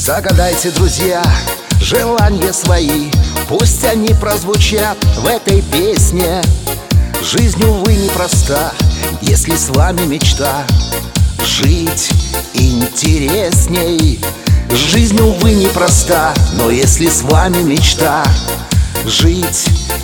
Загадайте, друзья, желания свои, пусть они прозвучат в этой песне. Жизнь, увы, непроста, если с вами мечта жить интересней. Жизнь, увы, непроста, но если с вами мечта жить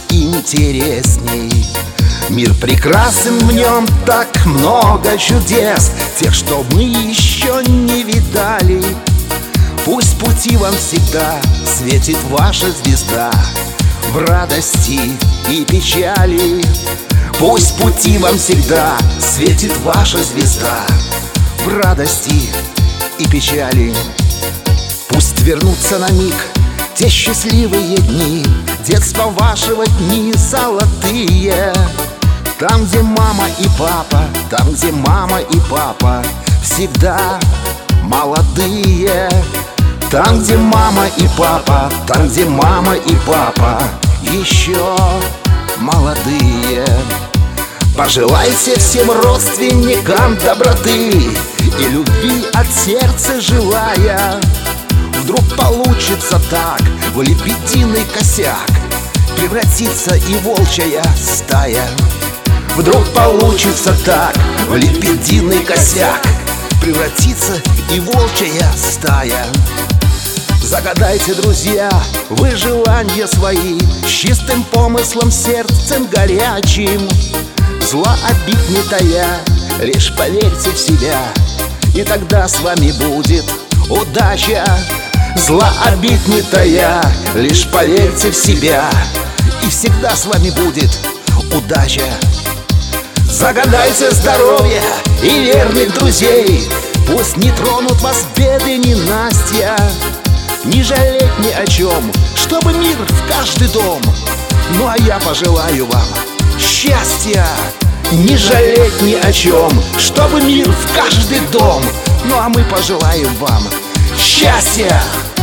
интересней. Мир прекрасен, в нем так много чудес, тех, что мы еще не видали. Пусть пути вам всегда светит ваша звезда в радости и печали. Пусть пути вам всегда светит ваша звезда в радости и печали. Пусть вернутся на миг те счастливые дни детства вашего, дни золотые. Там, где мама и папа, там, где мама и папа всегда молодые. Там, где мама и папа, там, где мама и папа еще молодые. Пожелайте всем родственникам доброты и любви от сердца желая. Вдруг получится так, в лебединый косяк превратится и волчья стая. Вдруг получится так, в лебединый косяк превратится и волчья стая. Загадайте, друзья, вы желания свои с чистым помыслом, сердцем горячим. Зла обид не тая, лишь поверьте в себя, и тогда с вами будет удача. Зла обид не тая, лишь поверьте в себя, и всегда с вами будет удача. Загадайте здоровья и верных друзей, пусть не тронут вас беды, ненастья. Не жалеть ни о чем, чтобы мир в каждый дом. Ну а я пожелаю вам счастья. Не жалеть ни о чем, чтобы мир в каждый дом. Ну а мы пожелаем вам счастья.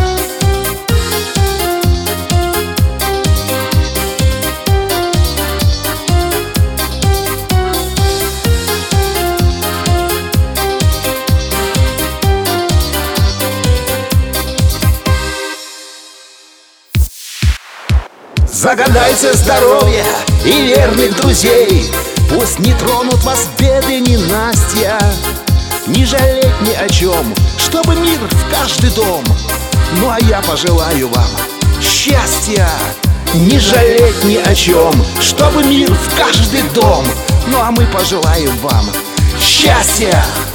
Загадайте здоровья и верных друзей, пусть не тронут вас беды, ненастья. Не жалеть ни о чем, чтобы мир в каждый дом. Ну а я пожелаю вам счастья. Не жалеть ни о чем, чтобы мир в каждый дом. Ну а мы пожелаем вам счастья.